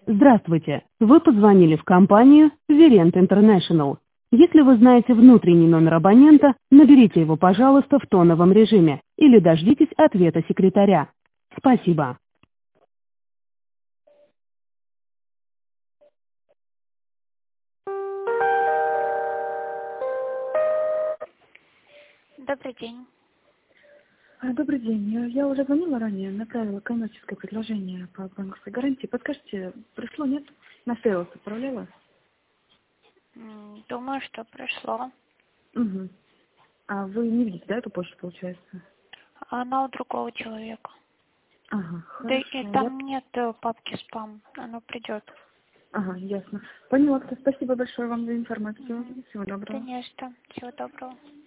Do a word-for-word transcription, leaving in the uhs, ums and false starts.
Здравствуйте! Вы позвонили в компанию Verent International. Если вы знаете внутренний номер абонента, наберите его, пожалуйста, в тоновом режиме или дождитесь ответа секретаря. Спасибо. Добрый день. А, Добрый день. Я я уже звонила ранее, направила коммерческое предложение по банковской гарантии. Подскажите, пришло, нет? На сейлс отправляла? М, Думаю, что пришло. Угу. А вы не видите, да, эту почту, получается? Она у другого человека. Ага, Да хорошо. и Я... там нет э, папки спам. Оно придет. Ага, ясно. Поняла. Спасибо большое вам за информацию. Мгм. Всего Да доброго. не что. Всего доброго.